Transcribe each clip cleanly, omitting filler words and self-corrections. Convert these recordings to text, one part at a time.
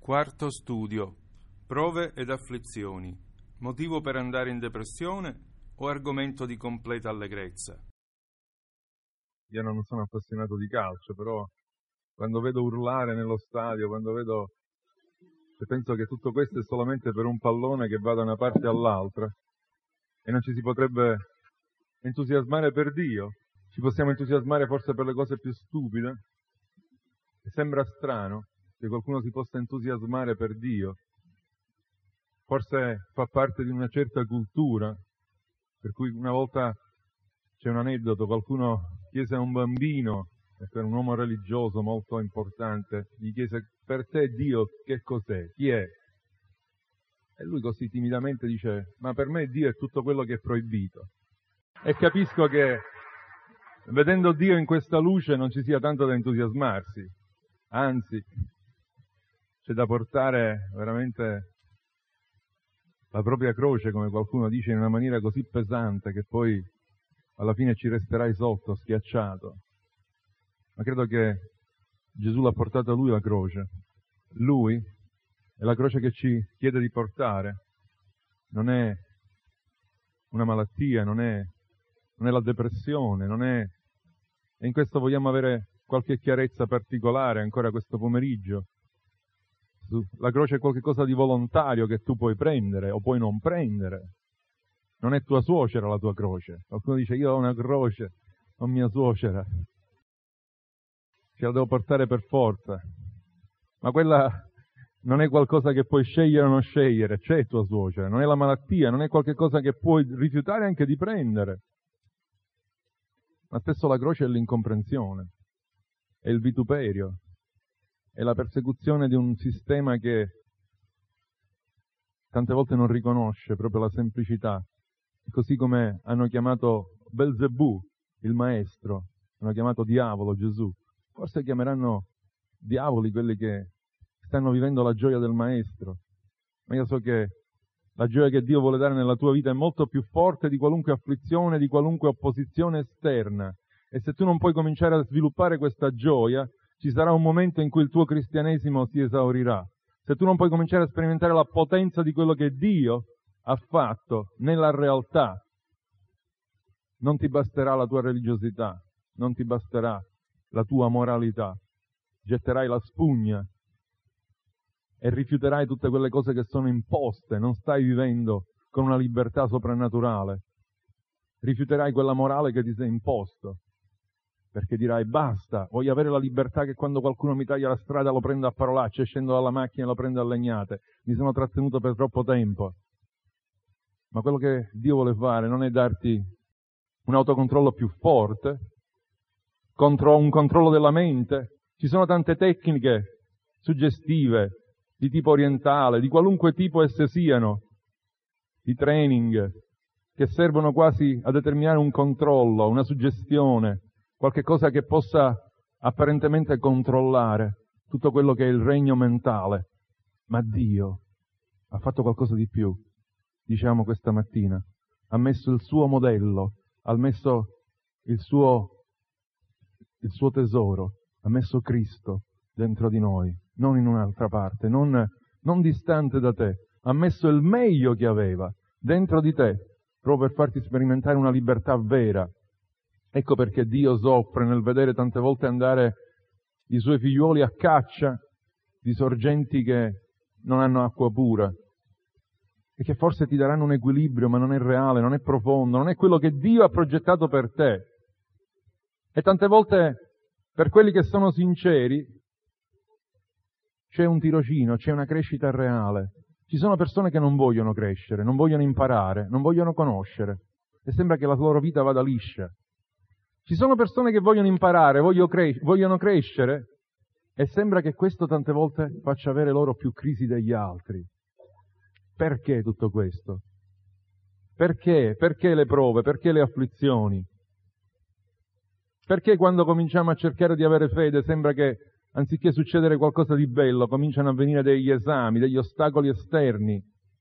Quarto studio. Prove ed afflizioni. Motivo per andare in depressione o argomento di completa allegrezza? Io non sono appassionato di calcio, però quando vedo urlare nello stadio, penso che tutto questo è solamente per un pallone che va da una parte all'altra e non ci si potrebbe entusiasmare per Dio. Ci possiamo entusiasmare forse per le cose più stupide e sembra strano che qualcuno si possa entusiasmare per Dio. Forse fa parte di una certa cultura, per cui una volta c'è un aneddoto, qualcuno chiese a un bambino, per un uomo religioso molto importante, gli chiese: per te Dio che cos'è? Chi è? E lui così timidamente dice: ma per me Dio è tutto quello che è proibito. E capisco che vedendo Dio in questa luce non ci sia tanto da entusiasmarsi, anzi c'è da portare veramente la propria croce, come qualcuno dice, in una maniera così pesante che poi alla fine ci resterai sotto, schiacciato. Ma credo che Gesù l'ha portata lui la croce. Lui è la croce che ci chiede di portare. Non è una malattia, non è la depressione, E in questo vogliamo avere qualche chiarezza particolare ancora questo pomeriggio. La croce è qualcosa di volontario che tu puoi prendere o puoi non prendere. Non è tua suocera la tua croce. Qualcuno dice: io ho una croce, non mia suocera. Ce la devo portare per forza. Ma quella non è qualcosa che puoi scegliere o non scegliere. C'è tua suocera, non è la malattia, non è qualcosa che puoi rifiutare anche di prendere. Ma spesso la croce è l'incomprensione, è il vituperio, è la persecuzione di un sistema che tante volte non riconosce proprio la semplicità. Così come hanno chiamato Belzebù, il maestro, hanno chiamato diavolo Gesù. Forse chiameranno diavoli quelli che stanno vivendo la gioia del maestro. Ma io so che la gioia che Dio vuole dare nella tua vita è molto più forte di qualunque afflizione, di qualunque opposizione esterna. E se tu non puoi cominciare a sviluppare questa gioia, ci sarà un momento in cui il tuo cristianesimo si esaurirà. Se tu non puoi cominciare a sperimentare la potenza di quello che Dio ha fatto nella realtà, non ti basterà la tua religiosità, non ti basterà la tua moralità. Getterai la spugna e rifiuterai tutte quelle cose che sono imposte. Non stai vivendo con una libertà soprannaturale. Rifiuterai quella morale che ti sei imposto, perché dirai: basta, voglio avere la libertà che quando qualcuno mi taglia la strada lo prendo a parolacce, scendo dalla macchina e lo prendo a legnate. Mi sono trattenuto per troppo tempo. Ma quello che Dio vuole fare non è darti un autocontrollo più forte, contro un controllo della mente. Ci sono tante tecniche suggestive, di tipo orientale, di qualunque tipo esse siano, di training, che servono quasi a determinare un controllo, una suggestione, qualche cosa che possa apparentemente controllare tutto quello che è il regno mentale. Ma Dio ha fatto qualcosa di più. Diciamo questa mattina, ha messo il suo modello, ha messo il suo tesoro, ha messo Cristo dentro di noi, non in un'altra parte, non distante da te. Ha messo il meglio che aveva dentro di te, proprio per farti sperimentare una libertà vera. Ecco perché Dio soffre nel vedere tante volte andare i suoi figliuoli a caccia di sorgenti che non hanno acqua pura e che forse ti daranno un equilibrio, ma non è reale, non è profondo, non è quello che Dio ha progettato per te. E tante volte, per quelli che sono sinceri, c'è un tirocino, c'è una crescita reale. Ci sono persone che non vogliono crescere, non vogliono imparare, non vogliono conoscere, e sembra che la loro vita vada liscia. Ci sono persone che vogliono imparare, vogliono crescere, e sembra che questo tante volte faccia avere loro più crisi degli altri. Perché tutto questo? Perché? Perché le prove? Perché le afflizioni? Perché quando cominciamo a cercare di avere fede sembra che anziché succedere qualcosa di bello cominciano a venire degli esami, degli ostacoli esterni?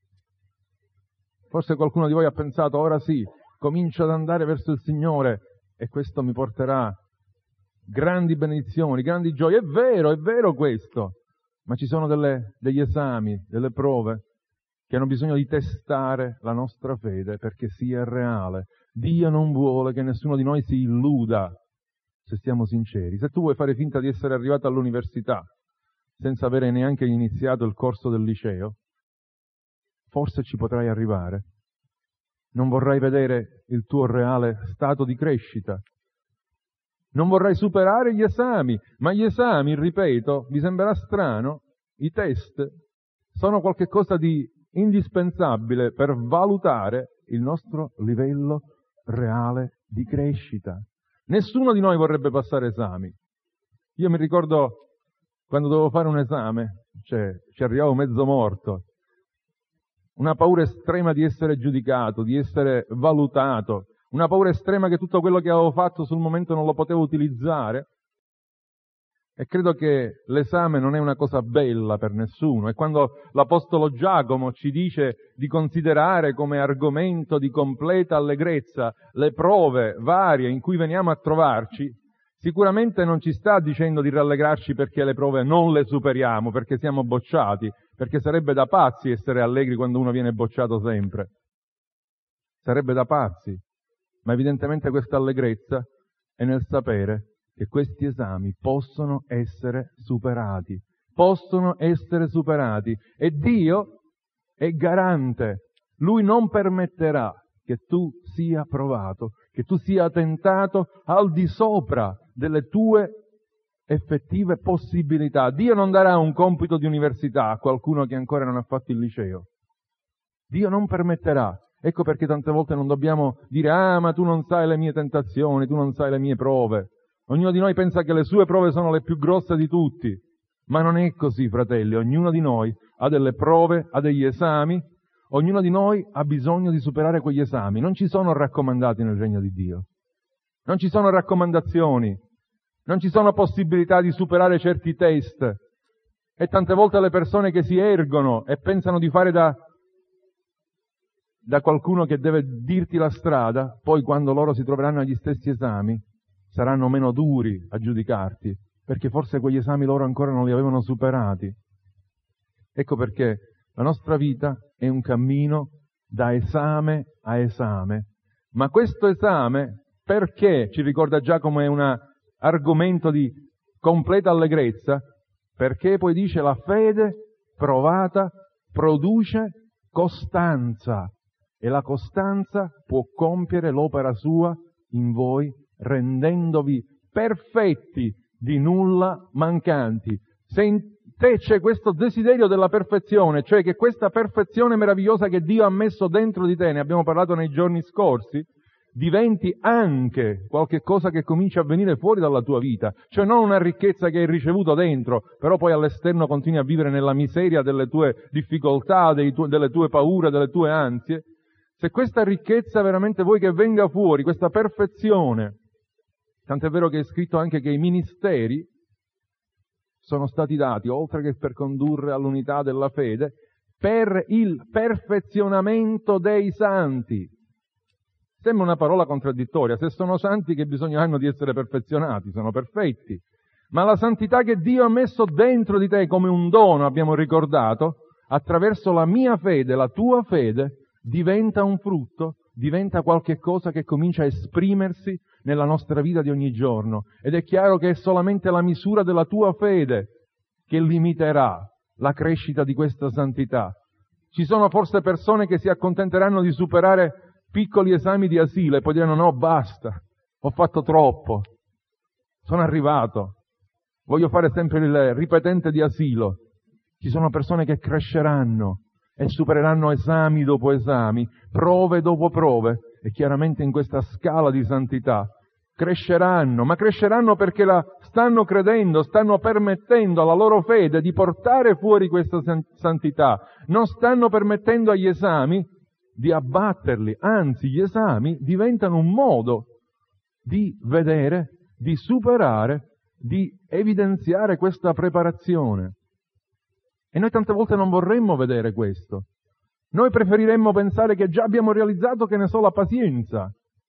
Forse qualcuno di voi ha pensato: ora sì, comincio ad andare verso il Signore e questo mi porterà grandi benedizioni, grandi gioie. È vero questo. ma ci sono degli esami, delle prove che hanno bisogno di testare la nostra fede perché sia reale. Dio non vuole che nessuno di noi si illuda, se stiamo sinceri. Se tu vuoi fare finta di essere arrivato all'università senza avere neanche iniziato il corso del liceo, forse ci potrai arrivare. Non vorrai vedere il tuo reale stato di crescita. Non vorrai superare gli esami, ma gli esami, ripeto, vi sembrerà strano, i test sono qualcosa di indispensabile per valutare il nostro livello reale di crescita. Nessuno di noi vorrebbe passare esami. Io mi ricordo quando dovevo fare un esame, ci arrivavo mezzo morto, una paura estrema di essere giudicato, di essere valutato, una paura estrema che tutto quello che avevo fatto sul momento non lo potevo utilizzare. E credo che l'esame non è una cosa bella per nessuno. E quando l'Apostolo Giacomo ci dice di considerare come argomento di completa allegrezza le prove varie in cui veniamo a trovarci, sicuramente non ci sta dicendo di rallegrarci perché le prove non le superiamo, perché siamo bocciati, perché sarebbe da pazzi essere allegri quando uno viene bocciato sempre. Sarebbe da pazzi. Ma evidentemente questa allegrezza è nel sapere che questi esami possono essere superati. E Dio è garante. Lui non permetterà che tu sia provato, che tu sia tentato al di sopra delle tue effettive possibilità. Dio non darà un compito di università a qualcuno che ancora non ha fatto il liceo. Dio non permetterà. Ecco perché tante volte non dobbiamo dire ma tu non sai le mie tentazioni, tu non sai le mie prove. Ognuno di noi pensa che le sue prove sono le più grosse di tutti, ma non è così, fratelli. Ognuno di noi ha delle prove, ha degli esami, ognuno di noi ha bisogno di superare quegli esami. Non ci sono raccomandati nel regno di Dio, non ci sono raccomandazioni, non ci sono possibilità di superare certi test. E tante volte le persone che si ergono e pensano di fare da qualcuno che deve dirti la strada, poi quando loro si troveranno agli stessi esami saranno meno duri a giudicarti, perché forse quegli esami loro ancora non li avevano superati. Ecco perché la nostra vita è un cammino da esame a esame. Ma questo esame, perché ci ricorda Giacomo, è un argomento di completa allegrezza? Perché poi dice la fede provata produce costanza. E la costanza può compiere l'opera sua in voi, rendendovi perfetti, di nulla mancanti. Se in te c'è questo desiderio della perfezione, cioè che questa perfezione meravigliosa che Dio ha messo dentro di te, ne abbiamo parlato nei giorni scorsi, diventi anche qualche cosa che comincia a venire fuori dalla tua vita, cioè non una ricchezza che hai ricevuto dentro, però poi all'esterno continui a vivere nella miseria delle tue difficoltà, delle tue paure, delle tue ansie. Se questa ricchezza veramente vuoi che venga fuori, questa perfezione, tant'è vero che è scritto anche che i ministeri sono stati dati, oltre che per condurre all'unità della fede, per il perfezionamento dei santi. Sembra una parola contraddittoria. Se sono santi, che bisogno hanno di essere perfezionati? Sono perfetti. Ma la santità che Dio ha messo dentro di te come un dono, abbiamo ricordato, attraverso la mia fede, la tua fede, diventa un frutto, diventa qualche cosa che comincia a esprimersi nella nostra vita di ogni giorno. Ed è chiaro che è solamente la misura della tua fede che limiterà la crescita di questa santità. Ci sono forse persone che si accontenteranno di superare piccoli esami di asilo e poi diranno no, basta, ho fatto troppo, sono arrivato, voglio fare sempre il ripetente di asilo. Ci sono persone che cresceranno e supereranno esami dopo esami, prove dopo prove, e chiaramente in questa scala di santità cresceranno, ma cresceranno perché la stanno credendo, stanno permettendo alla loro fede di portare fuori questa santità, non stanno permettendo agli esami di abbatterli, anzi gli esami diventano un modo di vedere, di superare, di evidenziare questa preparazione. E noi tante volte non vorremmo vedere questo. Noi preferiremmo pensare che già abbiamo realizzato, che ne so, la pazienza.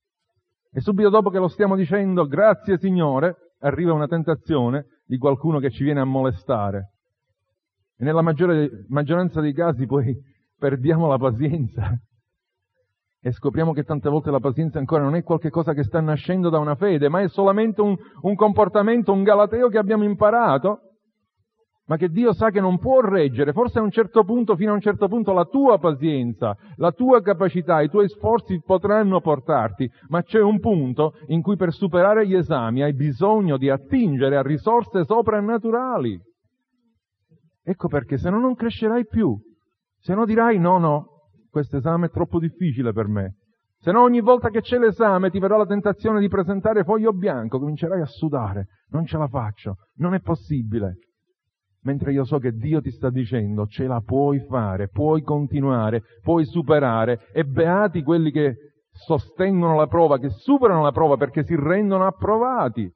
E subito dopo che lo stiamo dicendo, grazie Signore, arriva una tentazione di qualcuno che ci viene a molestare. E nella maggioranza dei casi poi perdiamo la pazienza e scopriamo che tante volte la pazienza ancora non è qualche cosa che sta nascendo da una fede, ma è solamente un comportamento, un galateo che abbiamo imparato, ma che Dio sa che non può reggere. Forse a un certo punto, fino a un certo punto, la tua pazienza, la tua capacità, i tuoi sforzi potranno portarti, ma c'è un punto in cui per superare gli esami hai bisogno di attingere a risorse soprannaturali. Ecco perché, se no non crescerai più. Se no dirai no, questo esame è troppo difficile per me. Se no ogni volta che c'è l'esame ti verrà la tentazione di presentare foglio bianco, comincerai a sudare, non ce la faccio, non è possibile. Mentre io so che Dio ti sta dicendo, ce la puoi fare, puoi continuare, puoi superare, e beati quelli che sostengono la prova, che superano la prova perché si rendono approvati.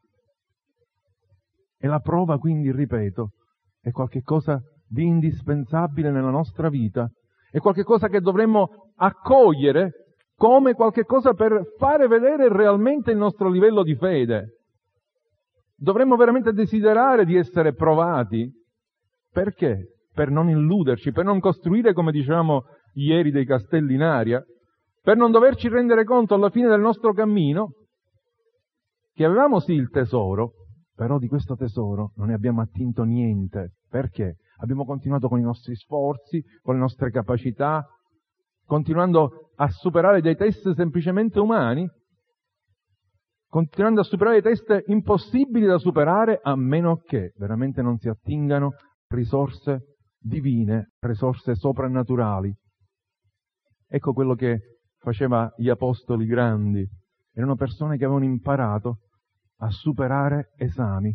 E la prova, quindi, ripeto, è qualcosa di indispensabile nella nostra vita, è qualcosa che dovremmo accogliere come qualcosa per fare vedere realmente il nostro livello di fede. Dovremmo veramente desiderare di essere provati. Perché? Per non illuderci, per non costruire, come dicevamo ieri, dei castelli in aria, per non doverci rendere conto alla fine del nostro cammino che avevamo sì il tesoro, però di questo tesoro non ne abbiamo attinto niente. Perché? Abbiamo continuato con i nostri sforzi, con le nostre capacità, continuando a superare dei test semplicemente umani, continuando a superare dei test impossibili da superare, a meno che veramente non si attingano risorse divine, risorse soprannaturali. Ecco quello che faceva gli apostoli grandi. Erano persone che avevano imparato a superare esami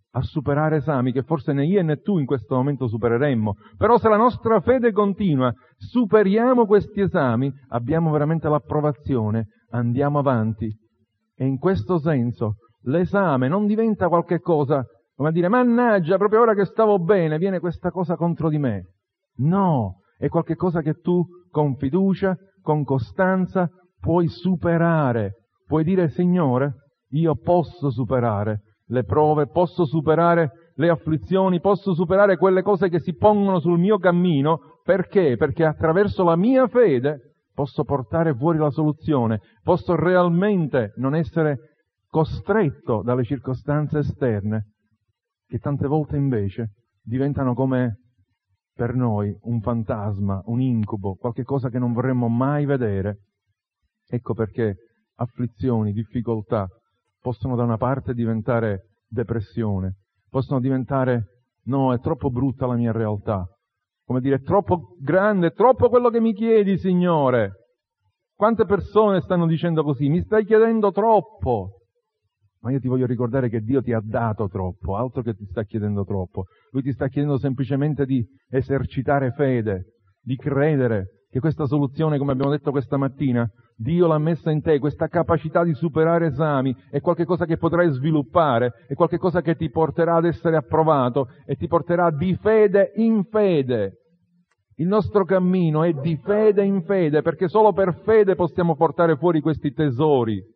che forse né io né tu in questo momento supereremmo. Però se la nostra fede continua, superiamo questi esami, abbiamo veramente l'approvazione, andiamo avanti. E in questo senso l'esame non diventa qualche cosa come a dire, mannaggia, proprio ora che stavo bene, viene questa cosa contro di me. No, è qualche cosa che tu, con fiducia, con costanza, puoi superare. Puoi dire, Signore, io posso superare le prove, posso superare le afflizioni, posso superare quelle cose che si pongono sul mio cammino. Perché? Perché attraverso la mia fede posso portare fuori la soluzione, posso realmente non essere costretto dalle circostanze esterne, che tante volte invece diventano come per noi un fantasma, un incubo, qualche cosa che non vorremmo mai vedere. Ecco perché afflizioni, difficoltà possono da una parte diventare depressione, possono diventare no, è troppo brutta la mia realtà, come dire, è troppo grande, è troppo quello che mi chiedi, Signore. Quante persone stanno dicendo così? Mi stai chiedendo troppo. Ma io ti voglio ricordare che Dio ti ha dato troppo, altro che ti sta chiedendo troppo. Lui ti sta chiedendo semplicemente di esercitare fede, di credere che questa soluzione, come abbiamo detto questa mattina, Dio l'ha messa in te, questa capacità di superare esami, è qualcosa che potrai sviluppare, è qualcosa che ti porterà ad essere approvato e ti porterà di fede in fede. Il nostro cammino è di fede in fede, perché solo per fede possiamo portare fuori questi tesori.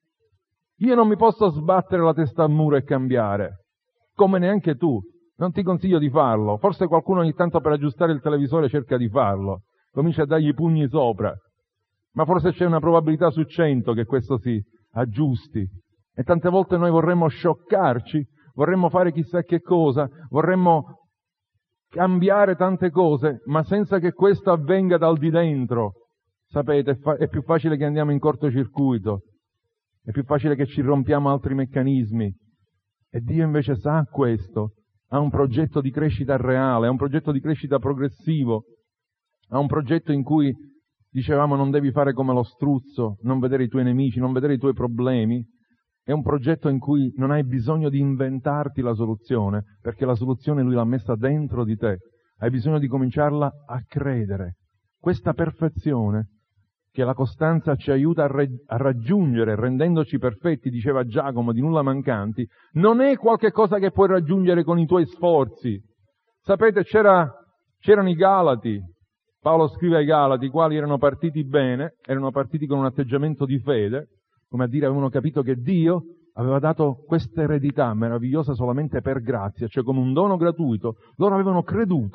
Io non mi posso sbattere la testa al muro e cambiare, come neanche tu. Non ti consiglio di farlo. Forse qualcuno ogni tanto per aggiustare il televisore cerca di farlo. Comincia a dargli i pugni sopra. Ma forse c'è una probabilità su 100 che questo si aggiusti. E tante volte noi vorremmo scioccarci, vorremmo fare chissà che cosa, vorremmo cambiare tante cose, ma senza che questo avvenga dal di dentro. Sapete, è più facile che andiamo in cortocircuito. È più facile che ci rompiamo altri meccanismi. E Dio invece sa questo. Ha un progetto di crescita reale, ha un progetto di crescita progressivo, ha un progetto in cui, dicevamo, non devi fare come lo struzzo, non vedere i tuoi nemici, non vedere i tuoi problemi. È un progetto in cui non hai bisogno di inventarti la soluzione, perché la soluzione Lui l'ha messa dentro di te. Hai bisogno di cominciarla a credere. Questa perfezione che la costanza ci aiuta a raggiungere, rendendoci perfetti, diceva Giacomo, di nulla mancanti, non è qualche cosa che puoi raggiungere con i tuoi sforzi. Sapete, c'erano i Galati, Paolo scrive ai Galati, i quali erano partiti bene, erano partiti con un atteggiamento di fede, come a dire avevano capito che Dio aveva dato questa eredità meravigliosa solamente per grazia, cioè come un dono gratuito. Loro avevano creduto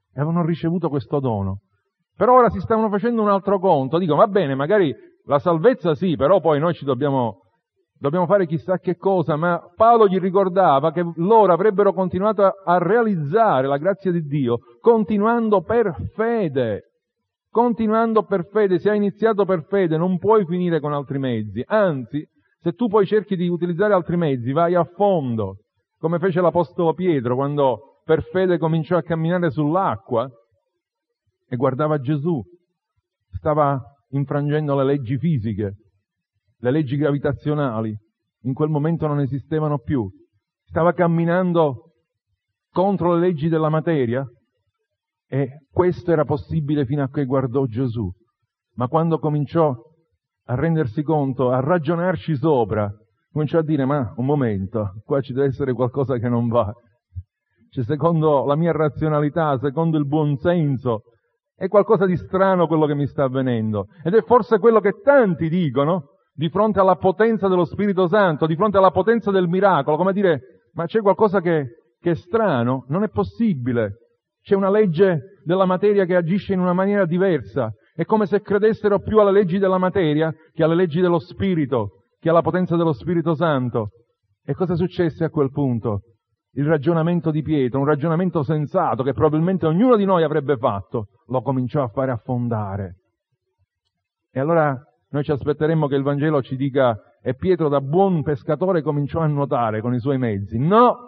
e avevano ricevuto questo dono. Però ora si stavano facendo un altro conto, dico, va bene, magari la salvezza sì, però poi noi ci dobbiamo fare chissà che cosa, ma Paolo gli ricordava che loro avrebbero continuato a realizzare la grazia di Dio continuando per fede. Continuando per fede, se hai iniziato per fede non puoi finire con altri mezzi, anzi, se tu poi cerchi di utilizzare altri mezzi vai a fondo, come fece l'Apostolo Pietro quando per fede cominciò a camminare sull'acqua e guardava Gesù, stava infrangendo le leggi fisiche, le leggi gravitazionali, in quel momento non esistevano più, stava camminando contro le leggi della materia. E questo era possibile fino a che guardò Gesù. Ma quando cominciò a rendersi conto, a ragionarci sopra, cominciò a dire, ma un momento, qua ci deve essere qualcosa che non va. Cioè, secondo la mia razionalità, secondo il buon senso, è qualcosa di strano quello che mi sta avvenendo. Ed è forse quello che tanti dicono di fronte alla potenza dello Spirito Santo, di fronte alla potenza del miracolo, come dire, ma c'è qualcosa che è strano? Non è possibile. C'è una legge della materia che agisce in una maniera diversa. È come se credessero più alle leggi della materia che alle leggi dello Spirito, che alla potenza dello Spirito Santo. E cosa successe a quel punto? Il ragionamento di Pietro, un ragionamento sensato che probabilmente ognuno di noi avrebbe fatto, lo cominciò a fare affondare. E allora noi ci aspetteremmo che il Vangelo ci dica e Pietro da buon pescatore cominciò a nuotare con i suoi mezzi. No!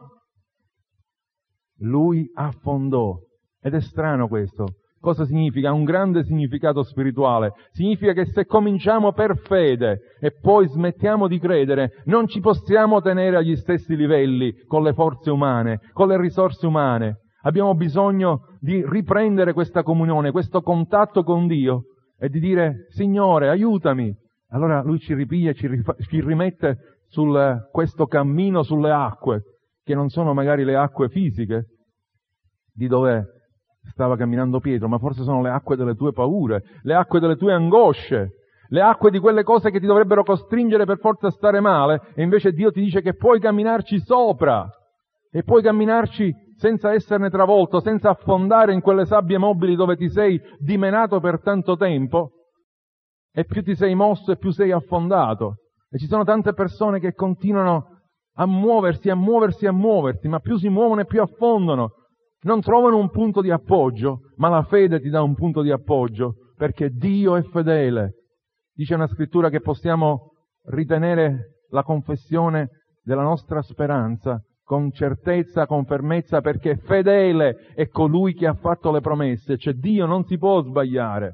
Lui affondò. Ed è strano questo. Cosa significa? Ha un grande significato spirituale. Significa che se cominciamo per fede e poi smettiamo di credere, non ci possiamo tenere agli stessi livelli con le forze umane, con le risorse umane. Abbiamo bisogno di riprendere questa comunione, questo contatto con Dio e di dire, Signore, aiutami. Allora Lui ci ripiglia, ci rimette su questo cammino sulle acque, che non sono magari le acque fisiche di dove stava camminando Pietro, ma forse sono le acque delle tue paure, le acque delle tue angosce, le acque di quelle cose che ti dovrebbero costringere per forza a stare male, e invece Dio ti dice che puoi camminarci sopra, e puoi camminarci senza esserne travolto, senza affondare in quelle sabbie mobili dove ti sei dimenato per tanto tempo, e più ti sei mosso e più sei affondato. E ci sono tante persone che continuano a muoversi, ma più si muovono e più affondano. Non trovano un punto di appoggio, ma la fede ti dà un punto di appoggio, perché Dio è fedele. Dice una scrittura che possiamo ritenere la confessione della nostra speranza con certezza, con fermezza, perché fedele è colui che ha fatto le promesse. Cioè Dio non si può sbagliare.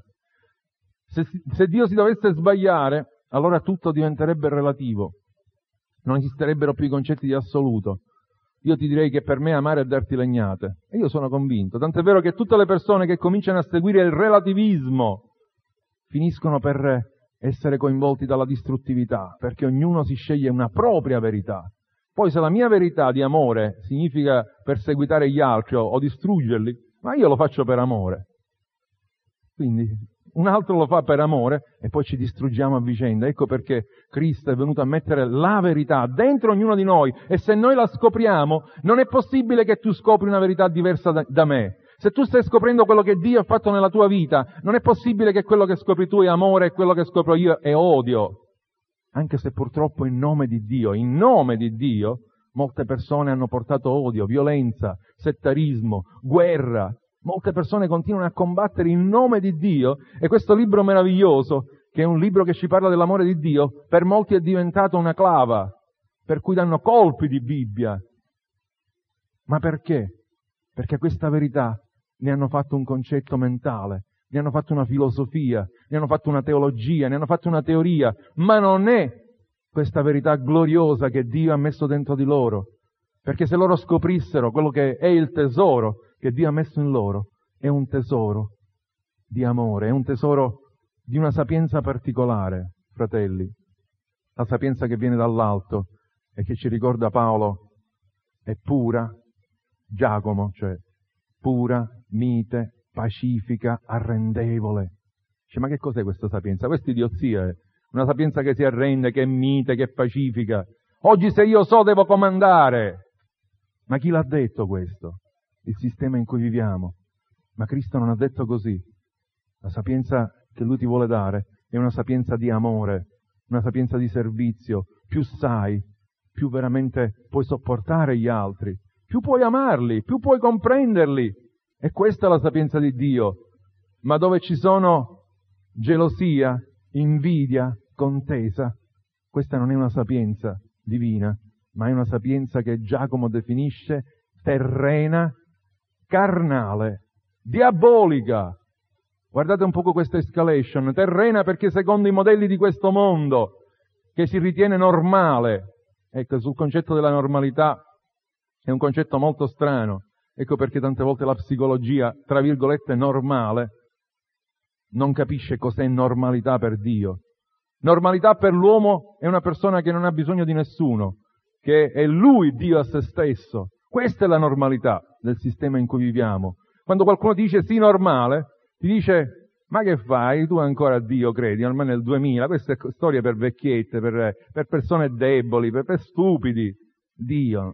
Se Dio si dovesse sbagliare, allora tutto diventerebbe relativo. Non esisterebbero più i concetti di assoluto. Io ti direi che per me amare è darti legnate. E io sono convinto. Tant'è vero che tutte le persone che cominciano a seguire il relativismo finiscono per essere coinvolti dalla distruttività, perché ognuno si sceglie una propria verità. Poi se la mia verità di amore significa perseguitare gli altri o distruggerli, ma io lo faccio per amore. Quindi un altro lo fa per amore e poi ci distruggiamo a vicenda. Ecco perché Cristo è venuto a mettere la verità dentro ognuno di noi, e se noi la scopriamo non è possibile che tu scopri una verità diversa da me. Se tu stai scoprendo quello che Dio ha fatto nella tua vita, non è possibile che quello che scopri tu è amore e quello che scopro io è odio. Anche se purtroppo in nome di Dio, molte persone hanno portato odio, violenza, settarismo, guerra. Molte persone continuano a combattere in nome di Dio, e questo libro meraviglioso, che è un libro che ci parla dell'amore di Dio, per molti è diventato una clava, per cui danno colpi di Bibbia. Ma perché? Perché questa verità ne hanno fatto un concetto mentale, ne hanno fatto una filosofia, ne hanno fatto una teologia, ne hanno fatto una teoria, ma non è questa verità gloriosa che Dio ha messo dentro di loro. Perché se loro scoprissero quello che è il tesoro che Dio ha messo in loro, è un tesoro di amore, è un tesoro di una sapienza particolare, fratelli. La sapienza che viene dall'alto e che ci ricorda Paolo è pura, Giacomo, cioè pura, mite, pacifica, arrendevole. Dice, ma che cos'è questa sapienza? Questa idiozia è una sapienza che si arrende, che è mite, che è pacifica. Oggi se io so devo comandare. Ma chi l'ha detto questo? Il sistema in cui viviamo. Ma Cristo non ha detto così. La sapienza che Lui ti vuole dare è una sapienza di amore, una sapienza di servizio. Più sai, più veramente puoi sopportare gli altri, più puoi amarli, più puoi comprenderli. E questa è la sapienza di Dio. Ma dove ci sono gelosia, invidia, contesa, questa non è una sapienza divina, ma è una sapienza che Giacomo definisce terrena, carnale, diabolica. Guardate un poco questa escalation, terrena perché secondo i modelli di questo mondo, che si ritiene normale. Ecco, sul concetto della normalità è un concetto molto strano. Ecco perché tante volte la psicologia, tra virgolette, normale, non capisce cos'è normalità per Dio. Normalità per l'uomo è una persona che non ha bisogno di nessuno, che è lui Dio a se stesso. Questa è la normalità del sistema in cui viviamo. Quando qualcuno dice sì normale, ti dice ma che fai? Tu ancora a Dio credi? Ormai nel 2000, questa è storia per vecchiette, per persone deboli, per stupidi. Dio,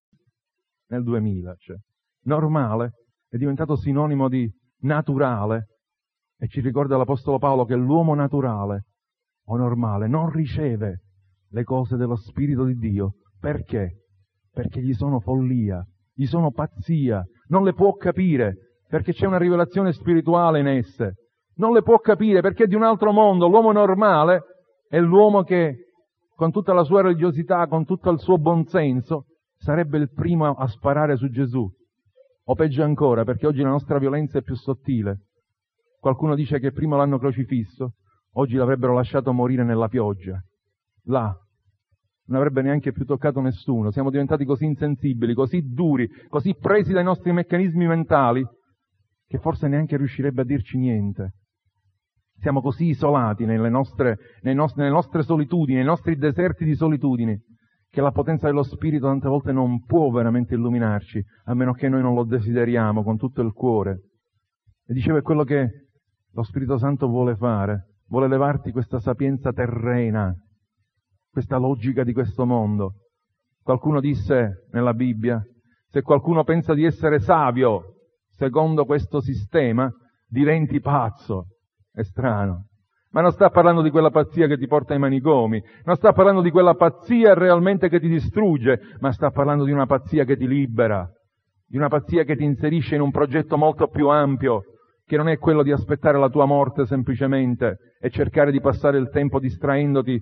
nel 2000, cioè. Normale è diventato sinonimo di naturale e ci ricorda l'Apostolo Paolo che l'uomo naturale o normale non riceve le cose dello Spirito di Dio. Perché? Perché gli sono follia, gli sono pazzia, non le può capire perché c'è una rivelazione spirituale in esse. Non le può capire perché è di un altro mondo. L'uomo normale è l'uomo che con tutta la sua religiosità, con tutto il suo buonsenso, sarebbe il primo a sparare su Gesù. O peggio ancora, perché oggi la nostra violenza è più sottile. Qualcuno dice che prima l'hanno crocifisso, oggi l'avrebbero lasciato morire nella pioggia. Là. Non avrebbe neanche più toccato nessuno. Siamo diventati così insensibili, così duri, così presi dai nostri meccanismi mentali, che forse neanche riuscirebbe a dirci niente. Siamo così isolati nelle nostre solitudini, nei nostri deserti di solitudine, che la potenza dello Spirito tante volte non può veramente illuminarci, a meno che noi non lo desideriamo con tutto il cuore. E dicevo, è quello che lo Spirito Santo vuole fare, vuole levarti questa sapienza terrena, questa logica di questo mondo. Qualcuno disse nella Bibbia, se qualcuno pensa di essere savio secondo questo sistema, diventi pazzo. È strano. Ma non sta parlando di quella pazzia che ti porta ai manicomi, non sta parlando di quella pazzia realmente che ti distrugge, ma sta parlando di una pazzia che ti libera, di una pazzia che ti inserisce in un progetto molto più ampio, che non è quello di aspettare la tua morte semplicemente e cercare di passare il tempo distraendoti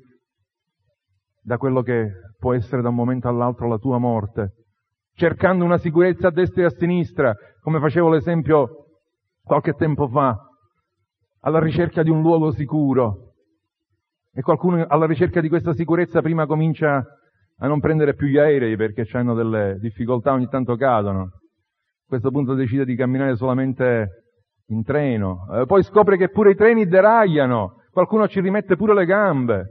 da quello che può essere da un momento all'altro la tua morte, cercando una sicurezza a destra e a sinistra, come facevo l'esempio qualche tempo fa, alla ricerca di un luogo sicuro. E qualcuno alla ricerca di questa sicurezza prima comincia a non prendere più gli aerei perché hanno delle difficoltà, ogni tanto cadono. A questo punto decide di camminare solamente in treno. Poi scopre che pure i treni deragliano, qualcuno ci rimette pure le gambe.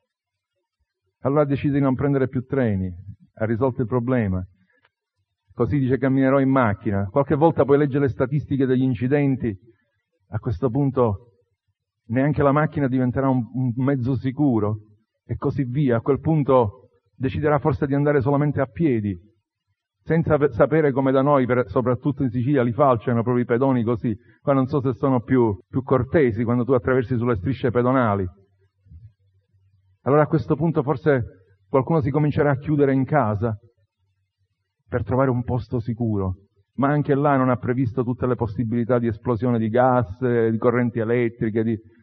Allora decide di non prendere più treni, ha risolto il problema. Così dice camminerò in macchina. Qualche volta poi legge le statistiche degli incidenti. A questo punto neanche la macchina diventerà un mezzo sicuro e così via. A quel punto deciderà forse di andare solamente a piedi, senza sapere come da noi, soprattutto in Sicilia, li falciano proprio i pedoni così. Qua non so se sono più cortesi quando tu attraversi sulle strisce pedonali. Allora a questo punto forse qualcuno si comincerà a chiudere in casa per trovare un posto sicuro. Ma anche là non ha previsto tutte le possibilità di esplosione di gas, di correnti elettriche.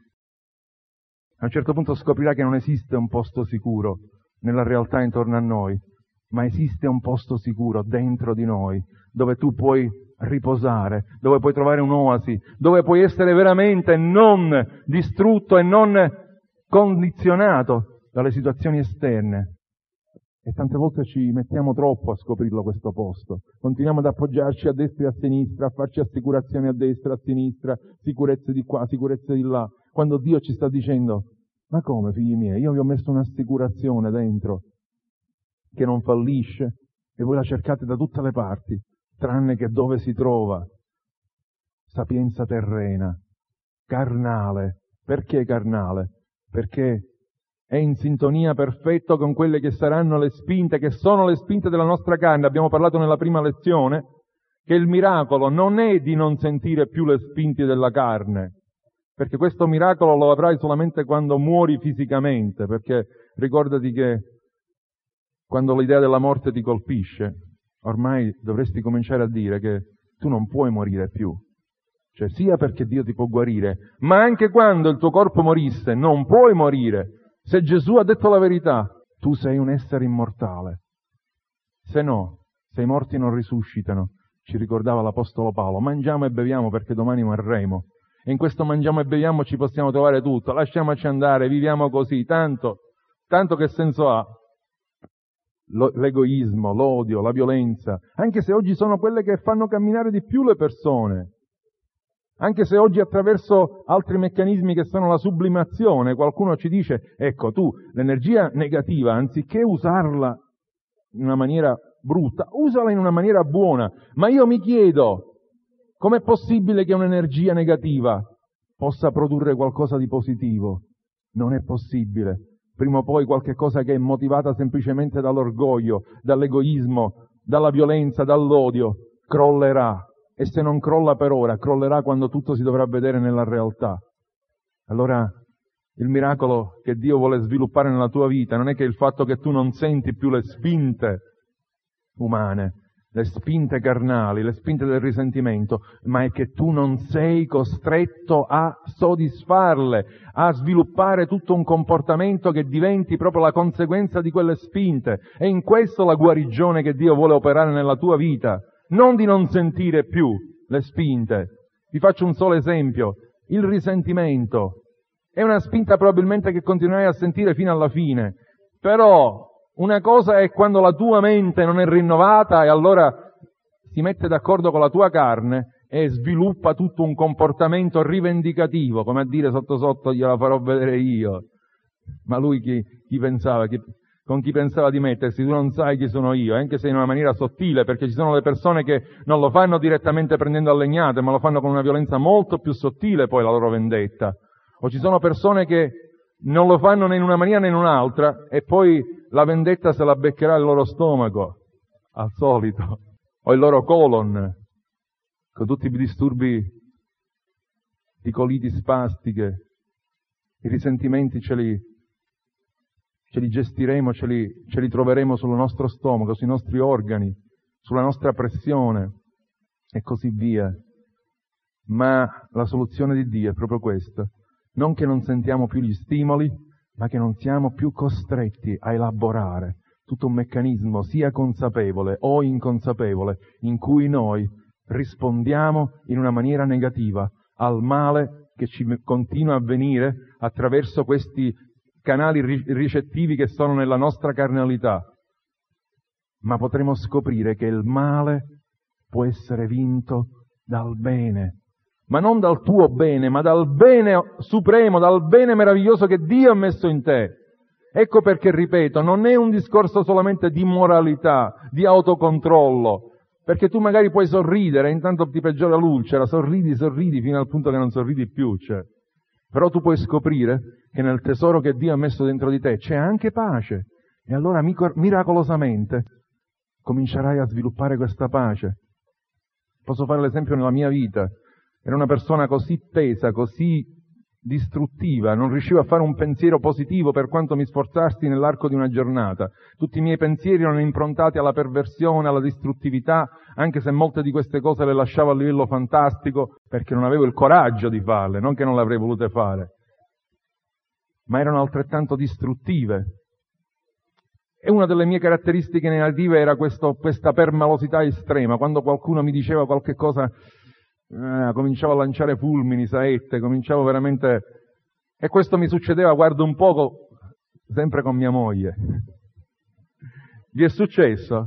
A un certo punto scoprirà che non esiste un posto sicuro nella realtà intorno a noi, ma esiste un posto sicuro dentro di noi, dove tu puoi riposare, dove puoi trovare un'oasi, dove puoi essere veramente non distrutto e non condizionato dalle situazioni esterne. E tante volte ci mettiamo troppo a scoprirlo questo posto. Continuiamo ad appoggiarci a destra e a sinistra, a farci assicurazioni a destra e a sinistra, sicurezze di qua, sicurezze di là. Quando Dio ci sta dicendo, ma come figli miei, io vi ho messo un'assicurazione dentro che non fallisce e voi la cercate da tutte le parti, tranne che dove si trova. Sapienza terrena, carnale. Perché carnale? Perché è in sintonia perfetta con quelle che saranno le spinte, che sono le spinte della nostra carne. Abbiamo parlato nella prima lezione che il miracolo non è di non sentire più le spinte della carne, perché questo miracolo lo avrai solamente quando muori fisicamente, perché ricordati che quando l'idea della morte ti colpisce, ormai dovresti cominciare a dire che tu non puoi morire più. Cioè, sia perché Dio ti può guarire, ma anche quando il tuo corpo morisse, non puoi morire. Se Gesù ha detto la verità, tu sei un essere immortale. Se no, se i morti non risuscitano, ci ricordava l'Apostolo Paolo, mangiamo e beviamo perché domani morremo. E in questo mangiamo e beviamo ci possiamo trovare tutto, lasciamoci andare, viviamo così, tanto che senso ha? L'egoismo, l'odio, la violenza, anche se oggi sono quelle che fanno camminare di più le persone, anche se oggi attraverso altri meccanismi che sono la sublimazione, qualcuno ci dice, ecco tu, l'energia negativa, anziché usarla in una maniera brutta, usala in una maniera buona. Ma io mi chiedo, com'è possibile che un'energia negativa possa produrre qualcosa di positivo? Non è possibile. Prima o poi qualche cosa che è motivata semplicemente dall'orgoglio, dall'egoismo, dalla violenza, dall'odio, crollerà. E se non crolla per ora, crollerà quando tutto si dovrà vedere nella realtà. Allora, il miracolo che Dio vuole sviluppare nella tua vita non è che il fatto che tu non senti più le spinte umane, le spinte carnali, le spinte del risentimento, ma è che tu non sei costretto a soddisfarle, a sviluppare tutto un comportamento che diventi proprio la conseguenza di quelle spinte. È in questo la guarigione che Dio vuole operare nella tua vita, non di non sentire più le spinte. Vi faccio un solo esempio. Il risentimento è una spinta probabilmente che continuerai a sentire fino alla fine, però una cosa è quando la tua mente non è rinnovata e allora si mette d'accordo con la tua carne e sviluppa tutto un comportamento rivendicativo, come a dire sotto sotto gliela farò vedere io. Ma lui chi pensava, con chi pensava di mettersi? Tu non sai chi sono io, anche se in una maniera sottile, perché ci sono le persone che non lo fanno direttamente prendendo a legnate, ma lo fanno con una violenza molto più sottile poi la loro vendetta. O ci sono persone che non lo fanno né in una maniera né in un'altra e poi la vendetta se la beccherà il loro stomaco, al solito, o il loro colon, con tutti i disturbi di coliti spastiche. I risentimenti ce li gestiremo, ce li troveremo sul nostro stomaco, sui nostri organi, sulla nostra pressione e così via. Ma la soluzione di Dio è proprio questa. Non che non sentiamo più gli stimoli, ma che non siamo più costretti a elaborare tutto un meccanismo sia consapevole o inconsapevole in cui noi rispondiamo in una maniera negativa al male che ci continua a venire attraverso questi canali ricettivi che sono nella nostra carnalità. Ma potremo scoprire che il male può essere vinto dal bene. Ma non dal tuo bene, ma dal bene supremo, dal bene meraviglioso che Dio ha messo in te. Ecco perché, ripeto, non è un discorso solamente di moralità, di autocontrollo, perché tu magari puoi sorridere e intanto ti peggiora l'ulcera, sorridi fino al punto che non sorridi più, cioè. Però tu puoi scoprire che nel tesoro che Dio ha messo dentro di te c'è anche pace, e allora miracolosamente comincerai a sviluppare questa pace. Posso fare l'esempio nella mia vita. Era una persona così tesa, così distruttiva, non riuscivo a fare un pensiero positivo per quanto mi sforzassi nell'arco di una giornata. Tutti i miei pensieri erano improntati alla perversione, alla distruttività, anche se molte di queste cose le lasciavo a livello fantastico, perché non avevo il coraggio di farle, non che non le avrei volute fare. Ma erano altrettanto distruttive. E una delle mie caratteristiche negative era questa permalosità estrema. Quando qualcuno mi diceva qualche cosa, cominciavo a lanciare fulmini, saette, cominciavo veramente... E questo mi succedeva, guardo un poco, sempre con mia moglie. Vi è successo?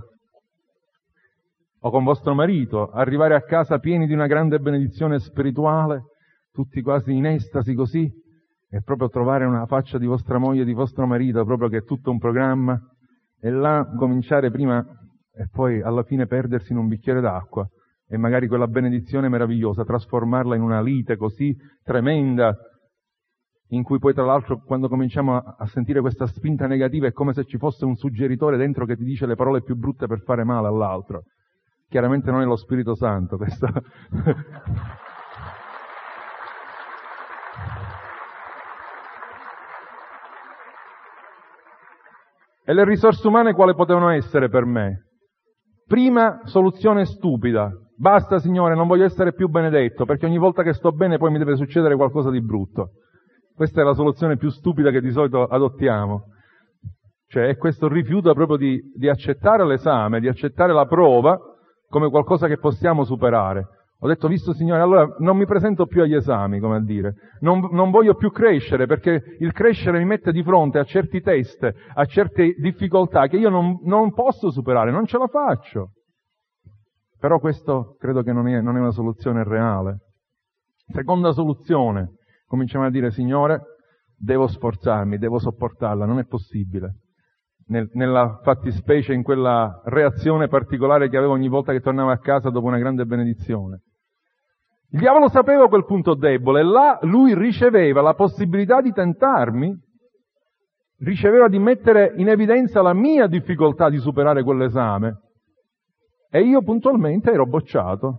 O con vostro marito, arrivare a casa pieni di una grande benedizione spirituale, tutti quasi in estasi così, e proprio trovare una faccia di vostra moglie, di vostro marito, proprio che è tutto un programma, e là cominciare prima e poi alla fine perdersi in un bicchiere d'acqua, e magari quella benedizione meravigliosa trasformarla in una lite così tremenda, in cui poi tra l'altro quando cominciamo a sentire questa spinta negativa è come se ci fosse un suggeritore dentro che ti dice le parole più brutte per fare male all'altro. Chiaramente non è lo Spirito Santo, questo. E le risorse umane quali potevano essere per me? Prima, soluzione stupida. Basta, Signore, non voglio essere più benedetto, perché ogni volta che sto bene poi mi deve succedere qualcosa di brutto. Questa è la soluzione più stupida che di solito adottiamo. Cioè è questo rifiuto proprio di accettare l'esame, di accettare la prova come qualcosa che possiamo superare. Ho detto, visto Signore, allora non mi presento più agli esami, come a dire. Non voglio più crescere, perché il crescere mi mette di fronte a certi test, a certe difficoltà che io non posso superare, non ce la faccio. Però questo credo che non è una soluzione reale. Seconda soluzione, cominciamo a dire, Signore, devo sforzarmi, devo sopportarla, non è possibile. Nella fattispecie, in quella reazione particolare che avevo ogni volta che tornavo a casa dopo una grande benedizione. Il diavolo sapeva quel punto debole e là lui riceveva la possibilità di tentarmi, riceveva di mettere in evidenza la mia difficoltà di superare quell'esame. E io puntualmente ero bocciato.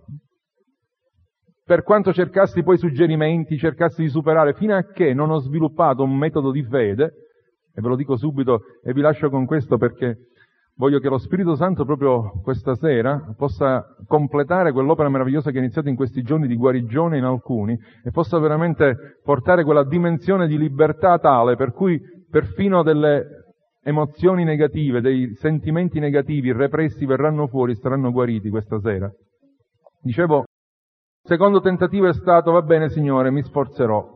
Per quanto cercassi poi suggerimenti, cercassi di superare, fino a che non ho sviluppato un metodo di fede, e ve lo dico subito e vi lascio con questo perché voglio che lo Spirito Santo proprio questa sera possa completare quell'opera meravigliosa che è iniziata in questi giorni di guarigione in alcuni e possa veramente portare quella dimensione di libertà tale per cui perfino delle emozioni negative, dei sentimenti negativi repressi verranno fuori, saranno guariti questa sera. Dicevo, il secondo tentativo è stato, va bene Signore, mi sforzerò.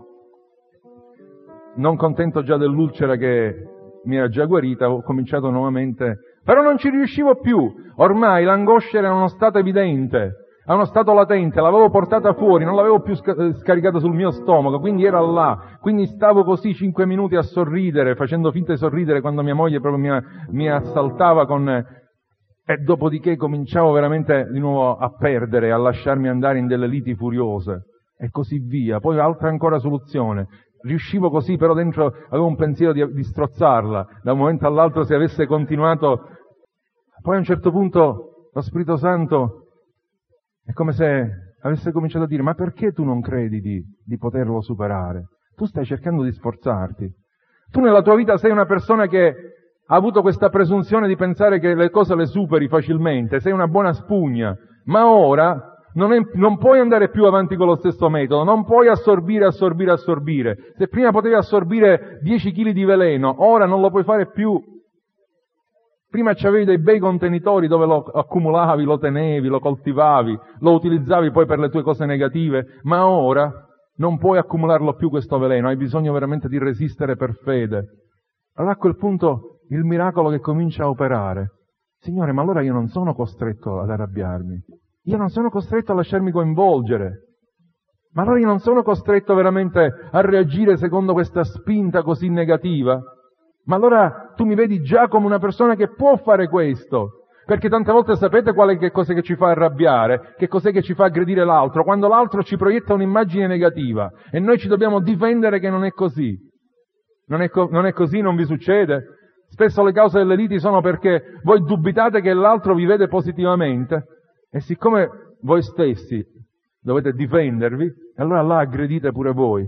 Non contento già dell'ulcera che mi era già guarita, ho cominciato nuovamente, però non ci riuscivo più. Ormai l'angoscia era uno stato evidente, a uno stato latente, l'avevo portata fuori, non l'avevo più scaricata sul mio stomaco, quindi era là. Quindi stavo così 5 minuti a sorridere, facendo finta di sorridere quando mia moglie proprio mi assaltava e dopodiché cominciavo veramente di nuovo a perdere, a lasciarmi andare in delle liti furiose e così via. Poi altra ancora soluzione. Riuscivo così, però dentro avevo un pensiero di strozzarla. Da un momento all'altro se avesse continuato. Poi a un certo punto lo Spirito Santo è come se avesse cominciato a dire, ma perché tu non credi di poterlo superare? Tu stai cercando di sforzarti. Tu nella tua vita sei una persona che ha avuto questa presunzione di pensare che le cose le superi facilmente, sei una buona spugna, ma ora non puoi andare più avanti con lo stesso metodo, non puoi assorbire. Se prima potevi assorbire 10 kg di veleno, ora non lo puoi fare più. Prima c'avevi dei bei contenitori dove lo accumulavi, lo tenevi, lo coltivavi, lo utilizzavi poi per le tue cose negative, ma ora non puoi accumularlo più questo veleno, hai bisogno veramente di resistere per fede. Allora a quel punto il miracolo che comincia a operare. Signore, ma allora io non sono costretto ad arrabbiarmi. Io non sono costretto a lasciarmi coinvolgere, ma allora io non sono costretto veramente a reagire secondo questa spinta così negativa, ma allora tu mi vedi già come una persona che può fare questo, perché tante volte sapete che cos'è che ci fa arrabbiare, che cos'è che ci fa aggredire l'altro, quando l'altro ci proietta un'immagine negativa e noi ci dobbiamo difendere che non è così. Non è così, non vi succede? Spesso le cause delle liti sono perché voi dubitate che l'altro vi vede positivamente, e siccome voi stessi dovete difendervi, allora là aggredite pure voi.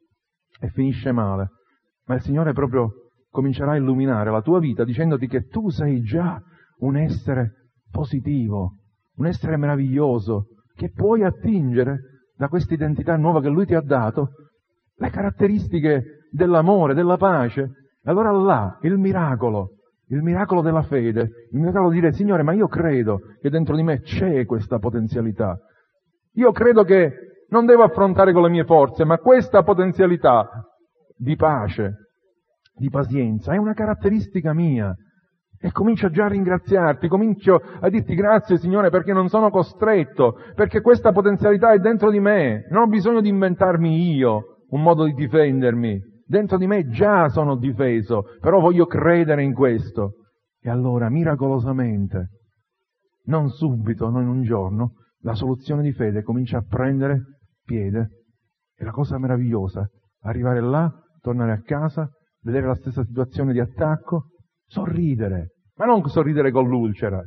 E finisce male. Ma il Signore proprio comincerà a illuminare la tua vita dicendoti che tu sei già un essere positivo, un essere meraviglioso, che puoi attingere da questa identità nuova che Lui ti ha dato, le caratteristiche dell'amore, della pace. Allora là, il miracolo della fede, il miracolo di dire, Signore, ma io credo che dentro di me c'è questa potenzialità. Io credo che non devo affrontare con le mie forze, ma questa potenzialità di pace, di pazienza, è una caratteristica mia. E comincio già a ringraziarti, comincio a dirti grazie Signore perché non sono costretto, perché questa potenzialità è dentro di me, non ho bisogno di inventarmi io un modo di difendermi. Dentro di me già sono difeso, però voglio credere in questo. E allora, miracolosamente, non subito, non in un giorno, la soluzione di fede comincia a prendere piede. E la cosa meravigliosa, arrivare là, tornare a casa, vedere la stessa situazione di attacco, sorridere. Ma non sorridere con l'ulcera,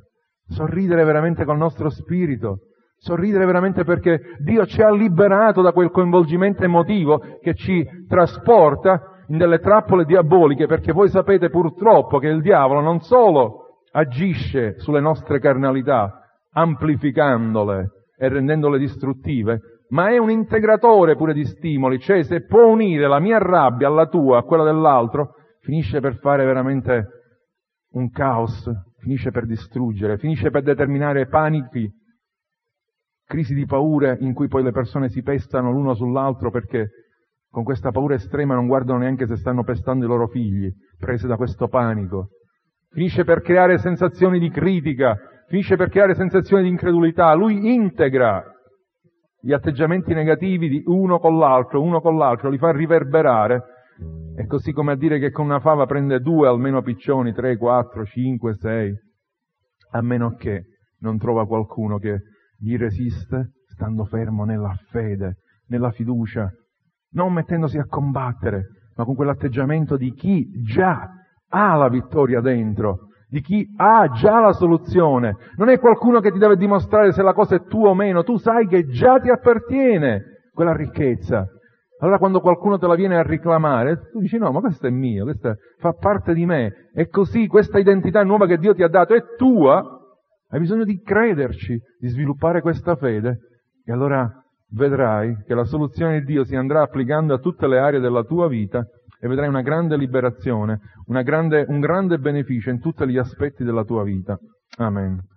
sorridere veramente col nostro spirito, sorridere veramente perché Dio ci ha liberato da quel coinvolgimento emotivo che ci trasporta in delle trappole diaboliche, perché voi sapete purtroppo che il diavolo non solo agisce sulle nostre carnalità, amplificandole e rendendole distruttive, ma è un integratore pure di stimoli, cioè se può unire la mia rabbia alla tua, a quella dell'altro, finisce per fare veramente un caos, finisce per distruggere, finisce per determinare panichi, crisi di paure in cui poi le persone si pestano l'uno sull'altro perché con questa paura estrema non guardano neanche se stanno pestando i loro figli, prese da questo panico. Finisce per creare sensazioni di critica, finisce per creare sensazioni di incredulità. Lui integra gli atteggiamenti negativi di uno con l'altro, li fa riverberare. È così come a dire che con una fava prende 2 almeno piccioni, 3, 4, 5, 6, a meno che non trova qualcuno che gli resiste stando fermo nella fede, nella fiducia, non mettendosi a combattere, ma con quell'atteggiamento di chi già ha la vittoria dentro, di chi ha già la soluzione. Non è qualcuno che ti deve dimostrare se la cosa è tua o meno, tu sai che già ti appartiene quella ricchezza. Allora quando qualcuno te la viene a reclamare, tu dici no, ma questo è mio, questo fa parte di me, è così, questa identità nuova che Dio ti ha dato è tua, hai bisogno di crederci, di sviluppare questa fede, e allora vedrai che la soluzione di Dio si andrà applicando a tutte le aree della tua vita e vedrai una grande liberazione, un grande beneficio in tutti gli aspetti della tua vita. Amen.